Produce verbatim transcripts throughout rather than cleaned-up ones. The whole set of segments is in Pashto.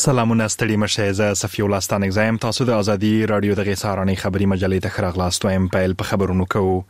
سلامونه ستړي مشه زه صفی الله ستانک زایم تاسو د ازادي رادیو د غیسارانی خبری مجلې ته خراغلاست وایم پیل په خبرونو کوو.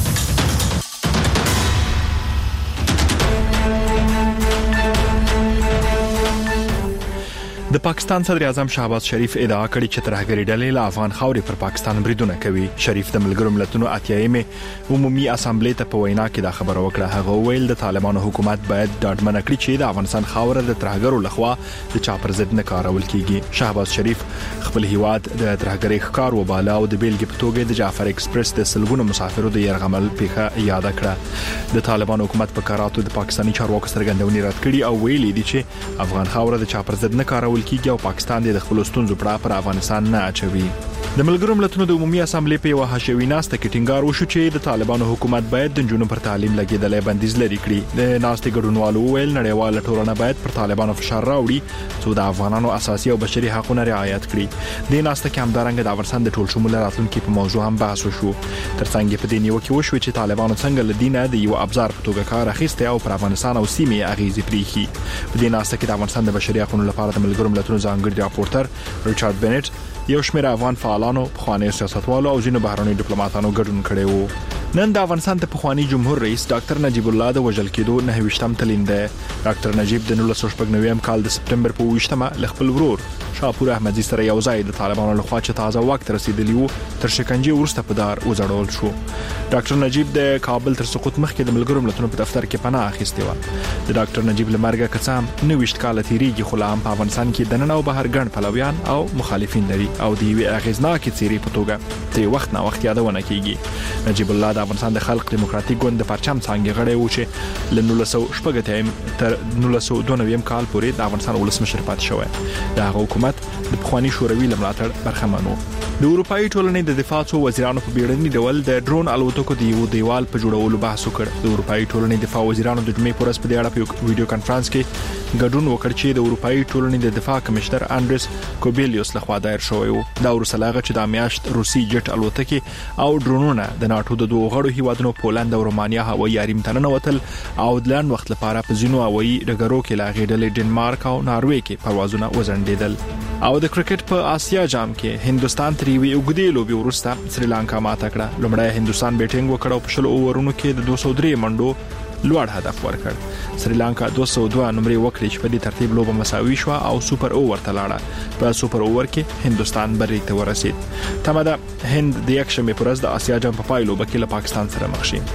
د پاکستان صدر اعظم شهباز شریف ادعا کړې چې ترهګری ډلې له افغان خاورې پر پاکستان بریدونه کوي. شریف د ملګرو ملتونو اتیایمې عمومي اسامبلې ته په وینا کې دا خبره وکړه. هغه ویل د طالبانو حکومت باید ډاډمن کړي چې د افغانستان خاوره د ترهګرو لخوا د چا پر ضد نه کارول کیږي. شهباز شریف خپل هیواد د ترهګری ښکار وباله او د بیلګې په توګه د جعفر ایکسپریس د سلګونو مسافرو د يرغمل پیښه یاد کړه. د طالبانو حکومت په کاراتو د پاکستاني چارواکو څرګندونې رد کړي او ویلي دي چې افغان خاوره د چا پر ضد نه کارول کیږي او پاکستان د خپل ستونزو په اړه پر افغانستان نه اچوي. د ملګرو ملتونو د عمومي اسامبلې په یوه حاشیوي ناسته کې ټینګار وشو چې د طالبانو حکومت باید د جنونو پر تعلیم لګیدلې بندیز لري کړي. د ناستې ګډونوالو ویل نړیواله ټولنه باید پر طالبانو فشار راوړي چې د افغانانو اساسي او بشري حقوقو رعایت کړي. د ناسته کې همدارنګه د افغانستان د ټول شمول راتلونکو په موضوع هم بحث وشو. ترڅنګ په دې نیو کې وشو چې طالبانو څنګه لدینه د یو ابزار په توګه کار اخیسته او پر افغانستان او سیمې اغیزې پریخي. په دې ناسته کې د افغانستان د بشري حقوقو لپاره د ملګرو ملتونو ځانګړي راپورټر ریچارډ بنټ، یو شمېر افغان فعالانو، پخواني سیاستوالو او ځینو بهرني ډیپلوماټانو ګډون کړي وو. نن د افغانستان د پخوانی جمهور رئیس ډاکټر نجیب الله د وژل کېدو نه ویشتم تلین ده. ډاکټر نجیب د نولس سوه شپږ نوي کال د سپټمبر په ویشتمه ل خپل ورور شاپور احمدزي سره یو ځای د طالبانو لخوا چې تازه وخت رسیدلی وو تر شکنجه ورسته په دار وځړول شو. ډاکټر نجیب د کابل تر سقوط مخکې د ملګرو ملتونو په دفتر کې پناه اخیستې و. د ډاکټر نجیب لمرګه کڅام نه ویشت کال تیریږي خو لا هم په افغانستان کې د نن او بهر ګڼ پلویان او مخالفین لري او د یوې اغیزناکې څیرې په توګه ترې وخت نه وخت یادونه کیږي. نجیب الله د افغانستان د خلق دیموکراتیک ګوند د پرچم څنګه غړی و چې ل نولس سوه شپږ اتیا تر نولس سوه دوه نوي کال پورې د افغانستان ولسمشر پاتې شوی. د هغه حکومت د پخوانی شوروي لملاتړ برخمن و. د اروپאי ټولنې د دفاع څو وزیرانو په بیړني ډول د ډرون الوتکو د یو دیوال په جوړولو بحث وکړ. د اروپאי ټولنې دفاع وزیرانو د جمعې پورس په اړه په ویډیو کانفرنس کې ګډون وکړ چې د اروپאי ټولنې د دفاع کمشنر انډریس کوبیلیوس لخوا دایر شوی و. دا ورسلاغه چې د میاشت روسي جټ الوتکې او ډرونونه د ناتو د دوه غړو هیوادونو پولند او رومانیا هوایي حریم ته ننوتل او د لاند وخت لپاره په ځینو هوایي ډګرو کې لاغې ډلې ډنمارک او ناروې کې پروازونه وزندیدل. او د کرکټ په آسیا جام کې هندستان تریوي وګړي لوبي ورسته سریلانکا ماته کړه. لومړی هندستان بیټینګ وکړ او په شل اوورونو کې د دوه سوه درې منډو لوړ هدف ورکړ. سریلانکا دوه سوه دوه نمرې وکړي چې په دې ترتیب لوبه مساوي شو او سوپر اوور ته لاړه. په سوپر اوور کې هندستان بری ته ورسید. تمه ده هند د یک شنبه پر ورځ د آسیا جام په پایلو کې له پاکستان سره مخ شي.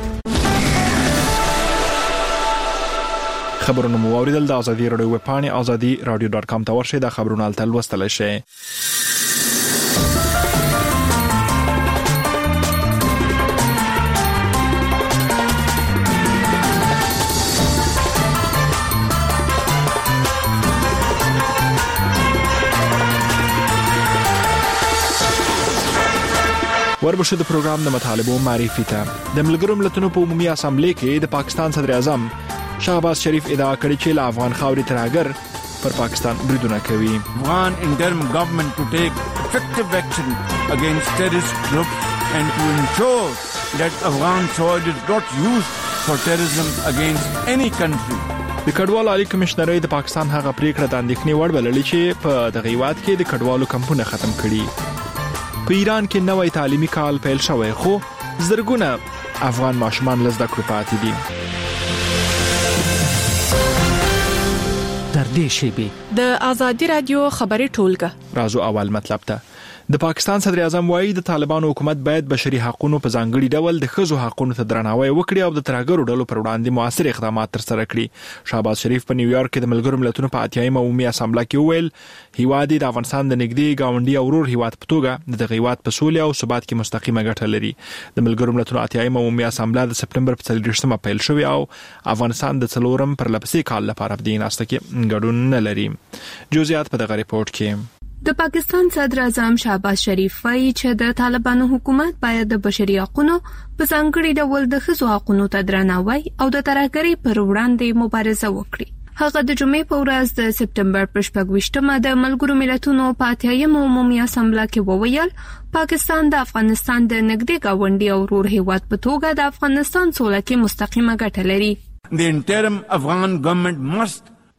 خبرونه مو اوریدل د ازادي رادیو ویب پاڼه ازادي رادیو ډاټ کام ته ورشئ. د خبرونو تل لوستل شئ. وربشه د پروګرام د مطالبو معرفي ته. د ملګرو ملتونو په عمومي اسامبلې کې د پاکستان صدر اعظم شهباز شریف ادعا کړې چې له افغان خاورې ترهګر پر پاکستان بریدونه کوي. Afghan interim government to take effective action against terrorist groups and to ensure that Afghan soil is not used for terrorism against any country. د کډوالو عالی کمشنرۍ د پاکستان هغه پریکړه د اندېښنې وړ بللې چې په دغه هیواد کې د کډوالو کمپونه ختم کړي. په ایران کې نوې تعلیمي کال پیل شوی خو زرګونه افغان ماشومان له زده کړو پاتې دي. تر دې شیبې د ازادي رادیو خبري ټولګه راځو اول مطلب ته. د پاکستان صدر اعظم وایي د طالبانو حکومت باید بشري حقوقو په ځانګړي ډول د ښځو حقوقو ته درناوی وکړي او د ترهګرو ډلو پر وړاندې موثر اقدامات ترسره کړي. شهباز شریف په نیویارک کې د ملګرو ملتونو په اتیایم عمومي اسامبلې کې وویل هیواد د افغانستان د نږدې گاونډي او ورور هیواد په توګه د دغه هیواد په سولې او ثبات کې مستقیمه ګټه لري. د ملګرو ملتونو اتیایم عمومي اسامبلې د سپټمبر په څلوېښتمه پیل شوې او افغانستان د څلورم پر لپسې کال لپاره په دې ناسته کې ګډون نه لري. جزئیات په دغه ریپورت کې. د پاکستان صدر اعظم شهباز شریف وايي چې د طالبانو حکومت باید د بشري حقوقو په ځانګړي ډول د ښځو حقوقو ته درناوی او د ترهګرۍ پر وړاندې مبارزه وکړي. هغه د جمعې په ورځ د سپټمبر په شپږ ویشتمه د ملګرو ملتونو په اتیایم عمومي اسامبلې کې وویل پاکستان د افغانستان د نږدې گاونډي او ورور هیواد په توګه د افغانستان سوله کې مستقیمه ګټه لري. The interim Afghan government must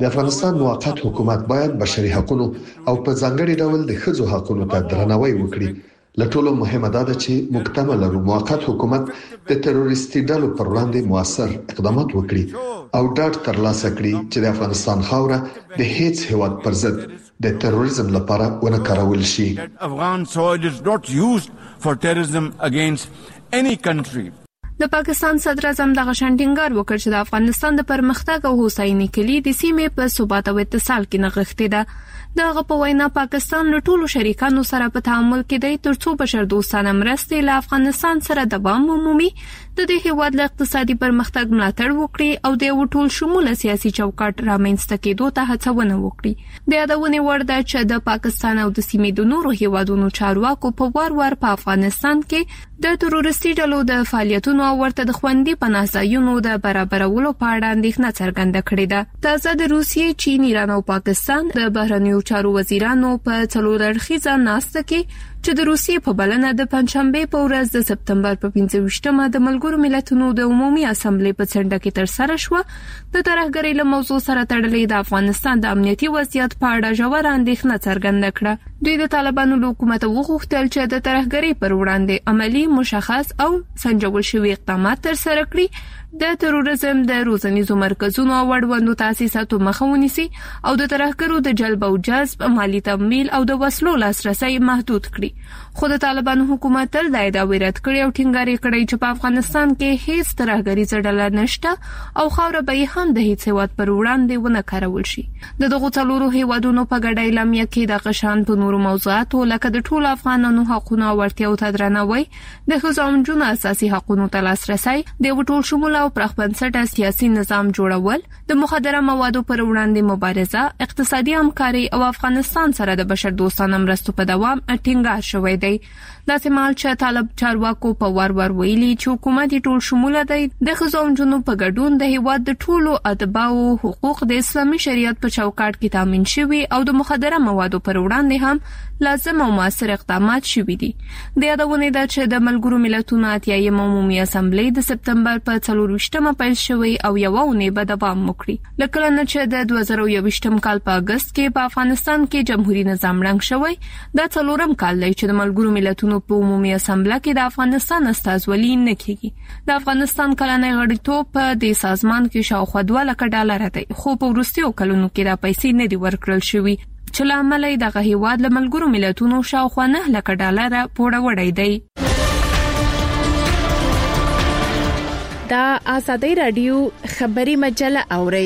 د افغانستان موقت حکومت باید بشري حقوقو او په ځانګړي ډول د ښځو حقوقو ته درناوی وکړي. لټولو مهمه ده چې مکتمل موقت حکومت د تروریستي ډلو پر وړاندې موثر اقدامات وکړي او ډاډ ترلاسه کړي چې د افغانستان خاوره د هیڅ هیواد پر ضد د تروریزم لپاره ونه کارول شي. Afghan soil is not used for terrorism against any country. د پاکستان صدر اعظم د غشنټینګار وکړ چې د افغانستان د پرمختګ او هوساینې کلی د سیمې په ثبات او اتصال کې نغښتې ده. دغه په وینا پاکستان له ټولو شریکانو سره په تعامل کې دی ترڅو بشر دوستانه مرستې له افغانستان سره دوام ومومي، د دې هیواد له اقتصادي پرمختګ ملاتړ وکړي او د یو ټول شموله سیاسي چوکاټ رامنځته کېدو ته هڅونه وکړي. د یادونې وړ ده چې د پاکستان او د سیمې د نورو هیوادونو چارواکو په وار وار په افغانستان کې د تروریستي ډلو د فعالیتونو او ورته د خوندي پناه ځایونو د برابرولو په اړه اندېښنه څرګنده کړې ده. تازه د روسیې، چین، ایران او پاکستان د بهرنیو چارو وزیرانو په څلور اړخیزه ناسته کې چې د روسیې په بلنه د پنځشنبه په ورځ د سپتمبر په پنځه ویشتمه د ملګرو ملتونو د عمومي اسامبلې په څنډه کې ترسره شوه، د ترهګرۍ له موضوع سره تړلې د افغانستان د امنیتي وضعیت په اړه ژوره اندېښنه څرګنده کړه. دوی د طالبانو له حکومت وغوښتل چې د ترهګرۍ پر وړاندې عملی، مشخص او سنجول شوي اقدامات ترسره کړي، د تروریزم د روزنیزو مرکزونو او وړوندو تاسیساتو مخه ونیسي او د ترهګرو د جلب او جذب، مالی تمویل او د وسلو لاسرسي محدود کړي. خو د طالبانو حکومت تل دا ادعا رد کړې او ټینګار کړی چې په افغانستان کې هیڅ ترهګریزه ډله نشته او خاوره به هم د هیڅ هیواد پر وړاندې ونه کارول شي. د دغو څلورو هیوادونو په ګډه اعلامیه کې د غشان په نورو موضوعاتو لکه د ټولو افغانانو حقوقو او اړتیاو ته درناوی، د ښځو او نجونو اساسي حقوقو ته لاسرسی، د ټول شموله او پراخ بنسټه سیاسي نظام جوړول، د مخدره موادو پر وړاندې مبارزه، اقتصادي همکاري او افغانستان سره د بشر دوستانه مرستو په دوام ټینګار شوی دی. داسې مهال چې طالب چارواکو په وار وار ویلي چې حکومت ټول شموله دی، د ښځو او نجونو په ګډون د هیواد د ټولو اتباعو حقوق د اسلامي شریعت په چوکاټ کې تامین شوي او د مخدره موادو پر وړاندې هم لازم او موثر اقدامات شوي دي. د یادونې ده چې د ملګرو ملتونو اتیایم عمومي اسامبلې د سپتمبر په څلور ویشتمه پیل شوی او یو اونۍ به دوام وکړي. لکه نه چې د دوه زره یوویشتم کال په اگست کې په افغانستان کې جمهوریت نظام ړنګ شوی، دا څلورم کال دی چې د ملګرو ملتونو په عمومي اسامبله کې د افغانستان استازولي نه کیږي. د افغانستان کلنۍ غړیتوب په دې سازمان کې شاوخوا دوه لکه ډالر دی، خو په وروستیو کلونو کې دا پیسې نه دي ورکړل شوي چې له امله یې دغه هیواد له ملګرو ملتونو شاوخوا نه لکه ډالر پوروړی دی. دا آزادۍ رادیو خبري مجله اوري.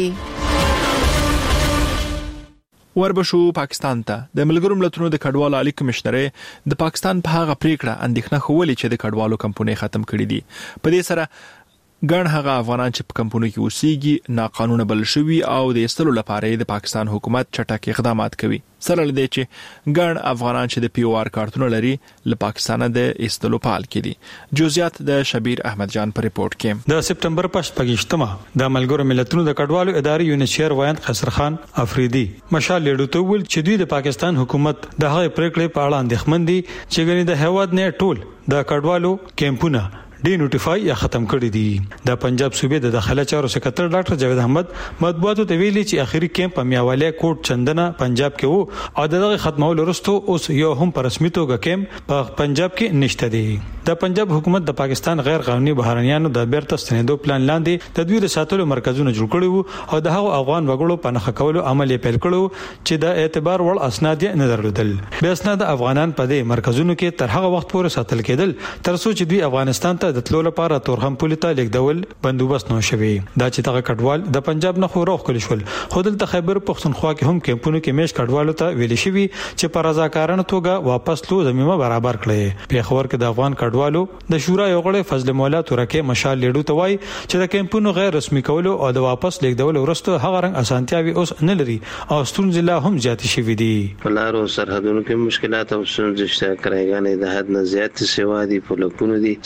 وربشو پاکستان ته د ملګرو ملتونو د کډوالو عالی کمشنر د پاکستان په هغه پریکړه اندېښنه خولې چې د کډوالو کمپنۍ ختم کړې دي. په دې سره ګڼ هغه افغانان چې په کمپنۍ کې اوسېږي ناقانونه بل شوي او د ایستلو لپاره د پاکستان حکومت چټک اقدامات کوي. سره لدې چې ګڼ افغانان چې د پی او آر کارتونه لري له پاکستان د ایستلو پال کړي. جزئیات د شبیر احمد جان په ریپورت کې. د سپتمبر په شپږمه د ملګرو ملتونو د کډوالو ادارې یونیچیر وایند خسر خان افریدي مشال لیډو ته ویل چې دوی د پاکستان حکومت د هغې پریکړې په اړه اندېښمن دي چې ګنې د هیواد نه ټول د کډوالو کیمپونه ډی نوټیفای یا ختم کړی دي. د پنجاب صوبې د داخله چارو سکرټر ډاکټر جاوید احمد مطبوعاتو ته ویلي چې اخیری کیمپ په میاواله کوټ چندنه پنجاب کې وو او دغه ختمولو وروسته اوس یو هم په رسمي توګه کیمپ په پنجاب کې نشته دی. د پنجاب حکومت د پاکستان غیر قانوني بهرانيانو د بیرته ستنېدو پلان لاندې تدویر ساتلو مرکزونه جوړ کړي وو او د هغو افغان وګړو په نخښه کولو عمل یې پیل کړو چې د اعتبار وړ اسناد یې نه درلودل. به اسناد افغانان په دې مرکزونو کې تر هغه وخت پورې ساتل کېدل تر څو چې دوی افغانستان ته د تلو لپاره تورخم پولیسه لیکدول بندوبست نو شوی. دا چې دغه کډوال د پنجاب نه خو روغ کړی شول خو دلته خیبر پختونخوا کې هم کیمپونو کې میش کډوالو ته ویل شوی چې پر رضاکارانه توګه واپس لو زميمه برابر کړي. په خبر کې د افغان کډوالو د شورا یو غړی فضل مولا تورکه مشال لیډو ته وای چې د کیمپونو غیر رسمي کولو او د واپس لیکدول ورسته هغه رنګ اسانتیاوي اوس نه لري او ستونزې لا هم زیات شوې دي. فلارو سرحدونو کې مشکلات او ستونزې شته، کرایګانې د حد نه زیات سیوا دي، په لکونو دي څلور لک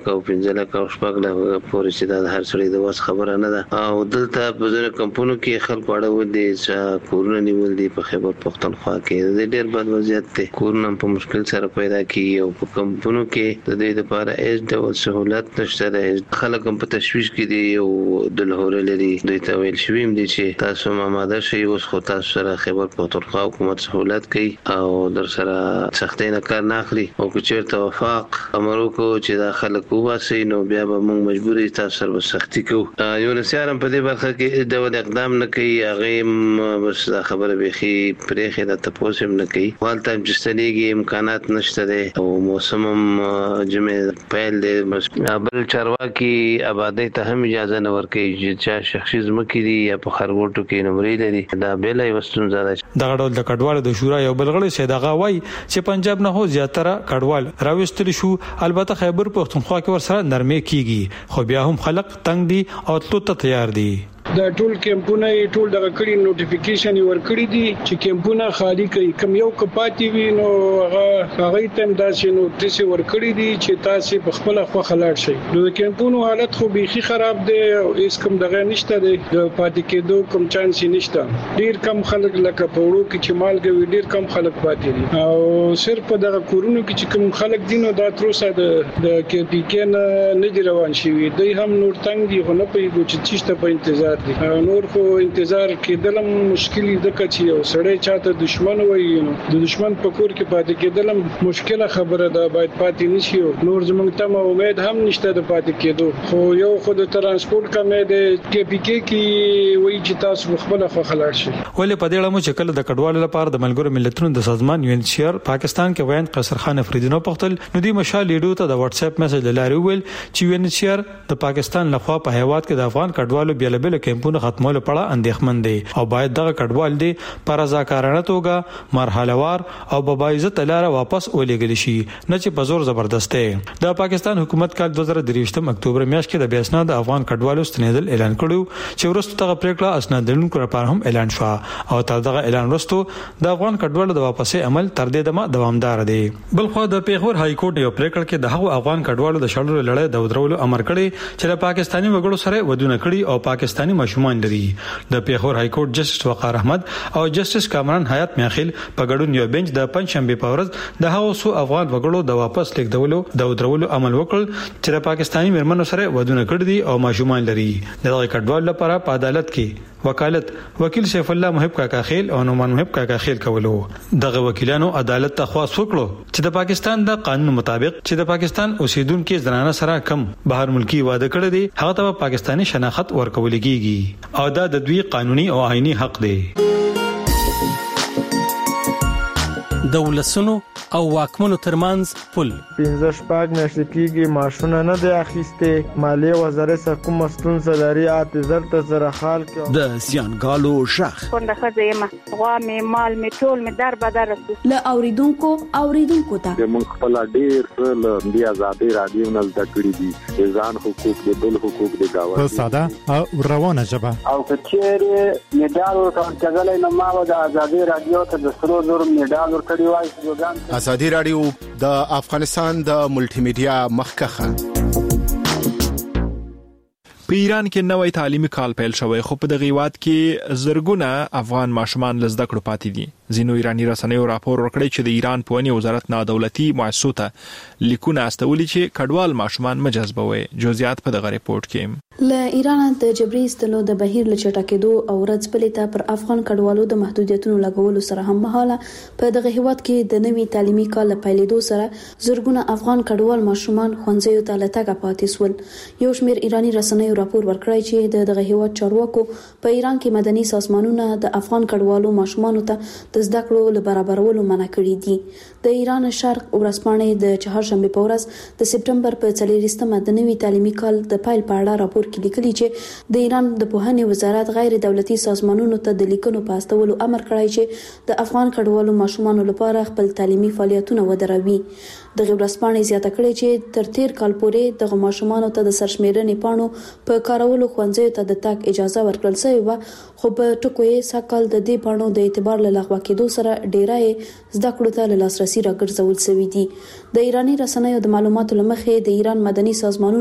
لک او پنځه لک او شپږ لک پورې چې د هر سړي د واس خبره نه ده. او دلته په ځینو کمپونو کې خلک اړه ودی چې کورونه نیول دي په خیبر پختونخوا کې د ډېر بد وضعیت ته کورونه په مشکل سره پیدا کیږي او په کمپونو کې د دې لپاره هیڅ ډول سہولت نشته ده. خلک هم په تشویش کې دي او د لهور لري دوی ته ویل شوی دي چې تاسو آماده شئ اوس خو تاسو سره خیبر پختونخوا حکومت سہولت کوي او در سره سختۍ نه کار نه اخلي او که چیرته وفاق امر وکړو چې دا خلک وباسي نو بیا به موږ مجبور یو تاسو سره سختي کوو. یو نسیارم په دې برخه کې ډول اقدام نه کوي هغه بس دا خبره بيخي پرېخه د تاسو هم نه کوي. والته جستنیږي امکانات نشته ده او موسم هم جمع پیل دی بل چارواکي آبادی ته هم اجازه نه ورکوي چې شخصي ځمکې دي یا په خرګوټو کې نمرې لري دا بیل یې وستون زده. دغه ډول د کډوالو د شورا یو بلغړی سید هغه وایي چې پنجاب نه هو زیاتره کډوال راوستل شو. البته خیبر پختونخوا کې ورسره نرمي کیږي خو بیا هم خلک تنگ دي او تلو ته تیار دي. د ټول کمپونه ټول دغه کړي نوټیفیکیشن ورکړي دي چې کمپونه خالی کوي کم یو کپاتی وي نو هغه هغه تم داسې نوټیس ورکړي دي چې تاسو په خپل خو خلاړ شي. نو د کمپونو حالت خو بيخي خراب دی او هیڅ کوم دغه نشته دی د پاتې کېدو کوم چانس نشته. ډیر کم خلک لکه پوړو کې چې مالګوي ډیر کم خلک پاتې دي او صرف په دغه کورونو کې چې کوم خلک دي نو دا تروسه د د کې پی کې نه نه دی روان شي دوی هم نور تنګ دي خو نه پیږي چې چیشته په انتظار نور خو انتظار کېدلم مشکل د کچې او سړی چاته دشمن وایي نو د دشمن په کور کې پاتې کېدلم مشکله خبره ده باید پاتې نشي نور زمونږ ته امید هم نشته د پاتې کېدو. خو یو خو د ترانسپورت کمې د کې پی کې کې وایي چې تاسو خپل خو خلاړ شي. ولې په دې اړه مو چې کله د کډوالو لپاره د ملګرو ملتونو د سازمان یو ان ایچ سی آر پاکستان کې ویان قصر خان افریدي نو پختل نو دی مشال لیډو ته د واتس اپ میسج لاري ویل چې یو ان ایچ سی آر د پاکستان لخوا په هیواد کې د افغان کډوالو بیل بیل کیمپونو ختمولو په اړه اندېښمن دي او باید دغه کډوال دي پر رضاکارانه توګه مرحله وار او په عزت لاره واپس ولېګل شي نه چې په زور زبردست دي. د پاکستان حکومت کال دوه زره درې اکتوبر میاشت کې د بیاسنا د افغان کډوالو ستنیدل اعلان کړو چې ورسته دغه پریکړه اسنادونکو لپاره هم اعلان شو او تر دغه اعلان وروسته د افغان کډوالو د واپسې عمل تر دې دمه دوامدار دی. بل خو د پیښور های کورټ یو پریکړه کې د هغو افغان کډوالو د شړلو لړۍ د ودرولو امر کړی چې د پاکستاني وګړو سره ودونه کړي او پاکستاني ماشومان لري. د پیښور های کورټ جسټس وقار احمد او جسټس کامران حیات میاخیل په ګډون یو بنچ د پنځشنبه په ورځ د هغو سو افغان وګړو د واپس لیکدولو د ودرولو عمل وکړ چې د پاکستاني مرمنو سره ودونه کړي دي او ماشومان لري. دغه کډوال لپاره په عدالت کې وکالت وکیل سیف الله محب کاکا خیل او نومان محب کاکا خیل کولو. دغه وکیلانو عدالت ته خواست وکړو چې د پاکستان د قانون مطابق چې د پاکستان اوسیدونکو زنانه سره کم بهر ملکی واده کړی دی هغه ته پاکستاني شناخت ورکول کیږي او دا د دوی قانوني او آئینی حق دی. د ولسونو او واکمنو ترمنځ پل پنځه شپږ میاشتې کېږي معاشونه نه دی اخیستې مالیې وزارت څخه کومه ستونزه لري اته زر ته زره خال کې د زیانګالو شخ څنګه ښځه یم غوا مې مال مې ټول مې در بدر رسو له اوریدونکو اوریدونکو ته موږ خپل ډیر له بیا آزادي رادیو نه زده کړی دي ځان حقوق د بل حقوق د گاوه په ساده او روانه ژبه او کچېره میډال ورکړل نو ما د آزادي رادیو ته د سرو زر میډال ورکړی وای. ازادي رادیو د افغانستان د ملټي میډیا مخکخه. په ایران کې نوې تعلیمي کال پیل شوی خو په دغه وخت کې زرګونه افغان ماشومان لزده کړو پاتې دي. ځینو ایرانی رسنیو راپور ورکړی چې د ایران پوهنې وزارت نه دولتي مؤسسو ته لیکونه استولي چې کډوال ماشومان مجذبوي. جزئیات په دغه ریپورت کې. له ایران د جبري استلو د بهیر لچټکېدو او رځپلیته پر افغان کډوالو د محدودیتونو لګولو سره هم مهاله په دغه هیواد کې د نوي تعلیمي کال پیلېدو سره زرګونه افغان کډوال ماشومان ښوونځیو ته لټګه پاتې سول. یو شمېر ایرانی رسنیو راپور ورکړی چې د دغه هیواد چارواکو په ایران کې مدني سازمانونه د افغان کډوالو ماشومانو ته د زده کړو له برابرولو منع کړي دي. د ایران شرق ورځپاڼې د چهارشنبه په ورځ د سپټمبر په څلورویشتمه د نوي تعلیمي کال د پیل په اړه راپور راپور کې لیکلي چې د ایران د پوهنې وزارت غیر دولتي سازمانونو ته د لیکنو په استولو امر کړی چې د افغان کډوالو ماشومان لپاره خپل تعلیمي فعالیتونه ودروي. د غبرسپانې زیاته کړې چې تر تیر کال پورې د ماشومان ته د سرشمیرنې پاڼو په کارولو خوندزې ته د تاک اجازه ورکړل شوې و، خو په ټکو یې ساکال د دې پاڼو د اعتبار له لغوه کېدو سره ډیرای زده کړو ته له لاسرسي راګرځول شوې دي. د ایراني رسنیو د معلوماتو لمخې د ایران مدني سازمانونو